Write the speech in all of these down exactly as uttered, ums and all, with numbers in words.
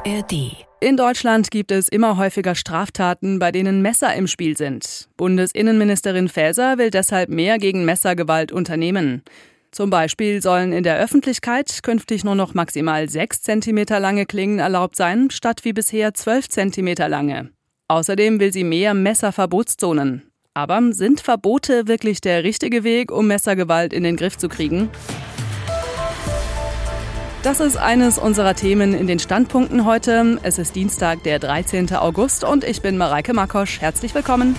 A R D. In Deutschland gibt es immer häufiger Straftaten, bei denen Messer im Spiel sind. Bundesinnenministerin Faeser will deshalb mehr gegen Messergewalt unternehmen. Zum Beispiel sollen in der Öffentlichkeit künftig nur noch maximal sechs Zentimeter lange Klingen erlaubt sein, statt wie bisher zwölf Zentimeter lange. Außerdem will sie mehr Messerverbotszonen. Aber sind Verbote wirklich der richtige Weg, um Messergewalt in den Griff zu kriegen? Das ist eines unserer Themen in den Standpunkten heute. Es ist Dienstag, der dreizehnten August und ich bin Mareike Makosch. Herzlich willkommen.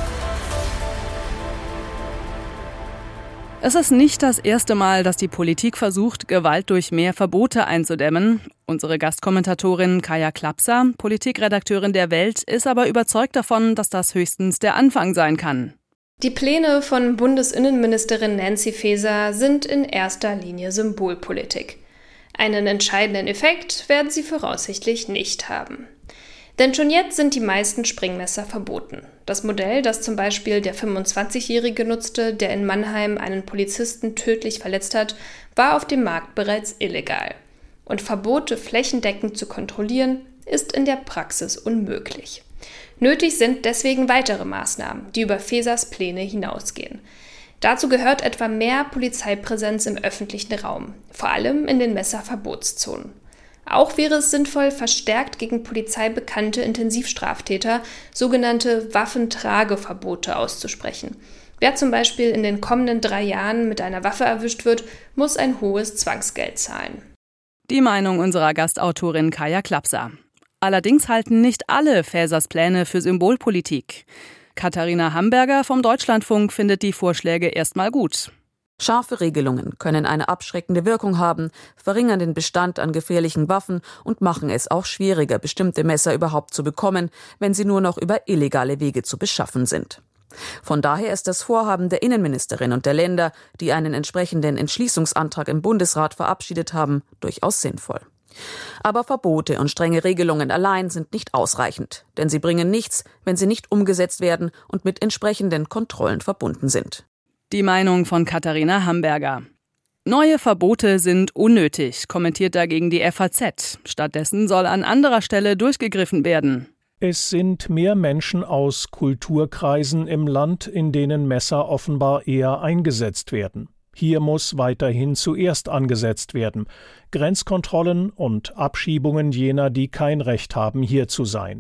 Es ist nicht das erste Mal, dass die Politik versucht, Gewalt durch mehr Verbote einzudämmen. Unsere Gastkommentatorin Kaja Klapser, Politikredakteurin der Welt, ist aber überzeugt davon, dass das höchstens der Anfang sein kann. Die Pläne von Bundesinnenministerin Nancy Faeser sind in erster Linie Symbolpolitik. Einen entscheidenden Effekt werden sie voraussichtlich nicht haben. Denn schon jetzt sind die meisten Springmesser verboten. Das Modell, das zum Beispiel der fünfundzwanzigjährige nutzte, der in Mannheim einen Polizisten tödlich verletzt hat, war auf dem Markt bereits illegal. Und Verbote flächendeckend zu kontrollieren, ist in der Praxis unmöglich. Nötig sind deswegen weitere Maßnahmen, die über Faesers Pläne hinausgehen. Dazu gehört etwa mehr Polizeipräsenz im öffentlichen Raum, vor allem in den Messerverbotszonen. Auch wäre es sinnvoll, verstärkt gegen Polizei bekannte Intensivstraftäter sogenannte Waffentrageverbote auszusprechen. Wer zum Beispiel in den kommenden drei Jahren mit einer Waffe erwischt wird, muss ein hohes Zwangsgeld zahlen. Die Meinung unserer Gastautorin Kaja Klapser. Allerdings halten nicht alle Faesers Pläne für Symbolpolitik. Katharina Hamberger vom Deutschlandfunk findet die Vorschläge erstmal gut. Scharfe Regelungen können eine abschreckende Wirkung haben, verringern den Bestand an gefährlichen Waffen und machen es auch schwieriger, bestimmte Messer überhaupt zu bekommen, wenn sie nur noch über illegale Wege zu beschaffen sind. Von daher ist das Vorhaben der Innenministerin und der Länder, die einen entsprechenden Entschließungsantrag im Bundesrat verabschiedet haben, durchaus sinnvoll. Aber Verbote und strenge Regelungen allein sind nicht ausreichend, denn sie bringen nichts, wenn sie nicht umgesetzt werden und mit entsprechenden Kontrollen verbunden sind. Die Meinung von Katharina Hamberger. Neue Verbote sind unnötig, kommentiert dagegen die F A Z. Stattdessen soll an anderer Stelle durchgegriffen werden. Es sind mehr Menschen aus Kulturkreisen im Land, in denen Messer offenbar eher eingesetzt werden. Hier muss weiterhin zuerst angesetzt werden. Grenzkontrollen und Abschiebungen jener, die kein Recht haben, hier zu sein.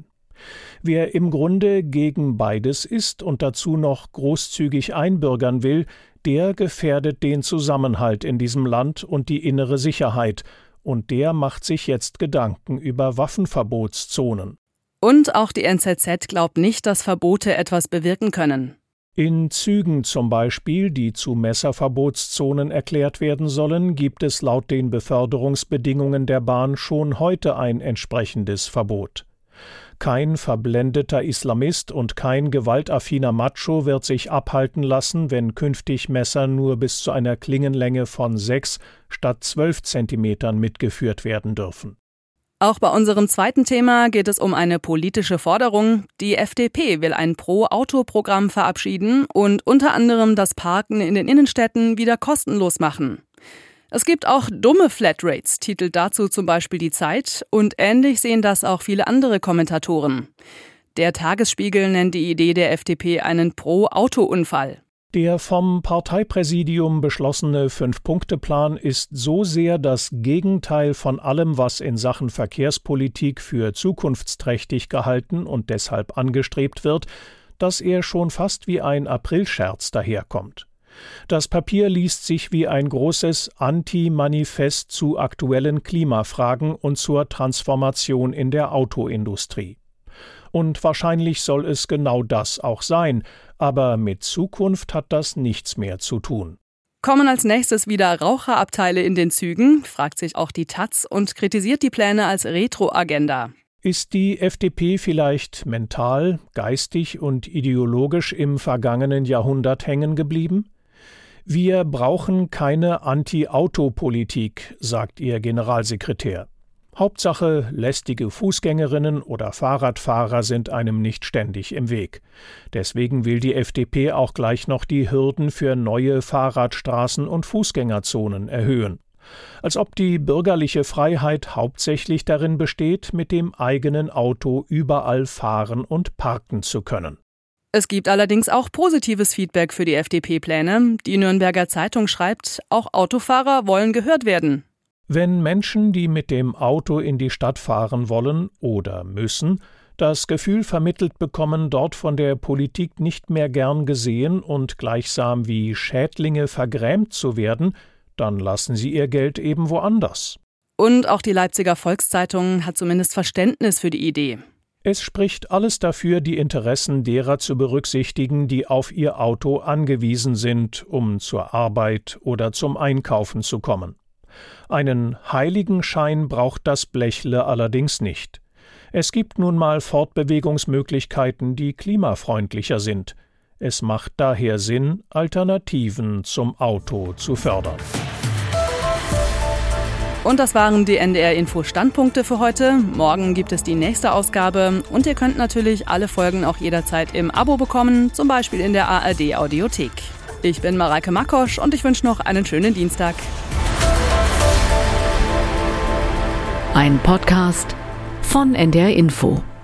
Wer im Grunde gegen beides ist und dazu noch großzügig einbürgern will, der gefährdet den Zusammenhalt in diesem Land und die innere Sicherheit. Und der macht sich jetzt Gedanken über Waffenverbotszonen. Und auch die N Z Z glaubt nicht, dass Verbote etwas bewirken können. In Zügen zum Beispiel, die zu Messerverbotszonen erklärt werden sollen, gibt es laut den Beförderungsbedingungen der Bahn schon heute ein entsprechendes Verbot. Kein verblendeter Islamist und kein gewaltaffiner Macho wird sich abhalten lassen, wenn künftig Messer nur bis zu einer Klingenlänge von sechs statt zwölf Zentimetern mitgeführt werden dürfen. Auch bei unserem zweiten Thema geht es um eine politische Forderung. Die F D P will ein Pro-Auto-Programm verabschieden und unter anderem das Parken in den Innenstädten wieder kostenlos machen. Es gibt auch dumme Flatrates, titelt dazu zum Beispiel die Zeit, und ähnlich sehen das auch viele andere Kommentatoren. Der Tagesspiegel nennt die Idee der F D P einen Pro-Auto-Unfall. Der vom Parteipräsidium beschlossene Fünf-Punkte-Plan ist so sehr das Gegenteil von allem, was in Sachen Verkehrspolitik für zukunftsträchtig gehalten und deshalb angestrebt wird, dass er schon fast wie ein Aprilscherz daherkommt. Das Papier liest sich wie ein großes Anti-Manifest zu aktuellen Klimafragen und zur Transformation in der Autoindustrie. Und wahrscheinlich soll es genau das auch sein, aber mit Zukunft hat das nichts mehr zu tun. Kommen als nächstes wieder Raucherabteile in den Zügen, fragt sich auch die Taz und kritisiert die Pläne als Retro-Agenda. Ist die F D P vielleicht mental, geistig und ideologisch im vergangenen Jahrhundert hängen geblieben? Wir brauchen keine Anti-Auto-Politik, sagt ihr Generalsekretär. Hauptsache, lästige Fußgängerinnen oder Fahrradfahrer sind einem nicht ständig im Weg. Deswegen will die F D P auch gleich noch die Hürden für neue Fahrradstraßen und Fußgängerzonen erhöhen. Als ob die bürgerliche Freiheit hauptsächlich darin besteht, mit dem eigenen Auto überall fahren und parken zu können. Es gibt allerdings auch positives Feedback für die F D P-Pläne. Die Nürnberger Zeitung schreibt, auch Autofahrer wollen gehört werden. Wenn Menschen, die mit dem Auto in die Stadt fahren wollen oder müssen, das Gefühl vermittelt bekommen, dort von der Politik nicht mehr gern gesehen und gleichsam wie Schädlinge vergrämt zu werden, dann lassen sie ihr Geld eben woanders. Und auch die Leipziger Volkszeitung hat zumindest Verständnis für die Idee. Es spricht alles dafür, die Interessen derer zu berücksichtigen, die auf ihr Auto angewiesen sind, um zur Arbeit oder zum Einkaufen zu kommen. Einen Heiligenschein braucht das Blechle allerdings nicht. Es gibt nun mal Fortbewegungsmöglichkeiten, die klimafreundlicher sind. Es macht daher Sinn, Alternativen zum Auto zu fördern. Und das waren die N D R-Info-Standpunkte für heute. Morgen gibt es die nächste Ausgabe und ihr könnt natürlich alle Folgen auch jederzeit im Abo bekommen, zum Beispiel in der A R D-Audiothek. Ich bin Mareike Makosch und ich wünsche noch einen schönen Dienstag. Ein Podcast von N D R Info.